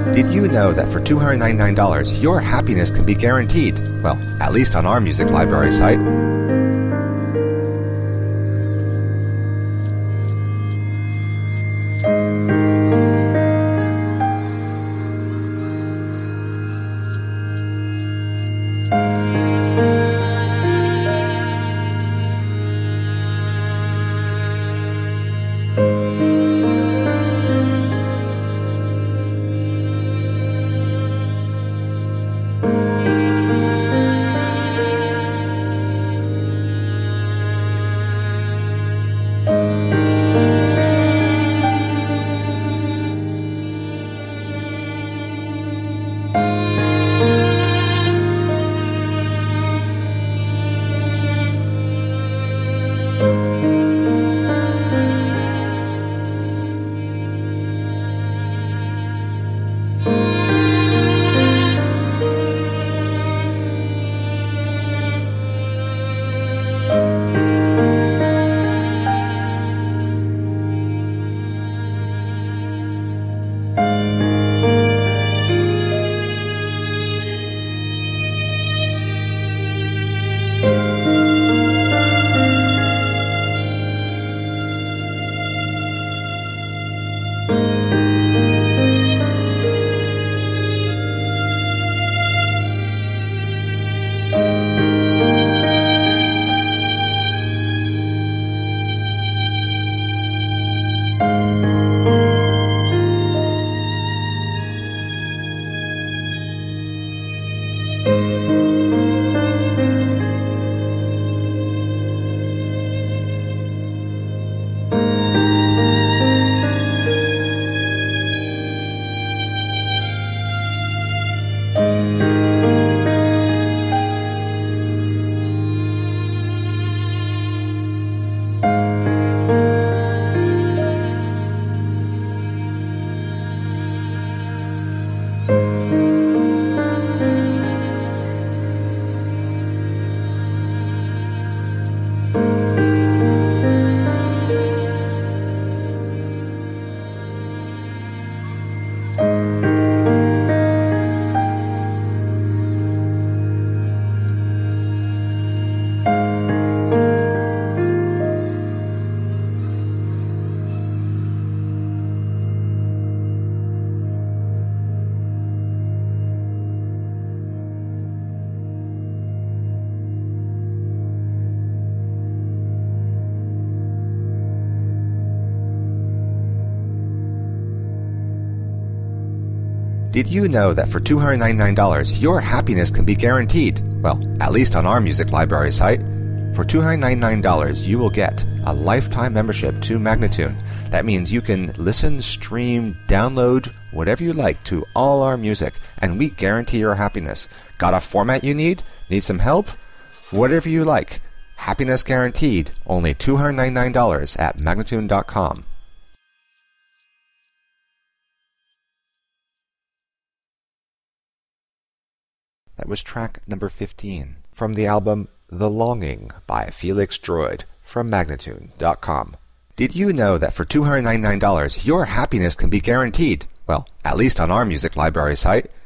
Did you know that for $299, your happiness can be guaranteed? Well, at least on our music library site. Did you know that for $299, your happiness can be guaranteed? Well, at least on our music library site. For $299, you will get a lifetime membership to Magnatune. That means you can listen, stream, download, whatever you like to all our music, and we guarantee your happiness. Got a format you need? Need some help? Whatever you like. Happiness guaranteed. Only $299 at Magnatune.com. That was track number 15 from the album The Longing by Felix Droid from Magnatune.com. Did you know that for $299, your happiness can be guaranteed? Well, at least on our music library site.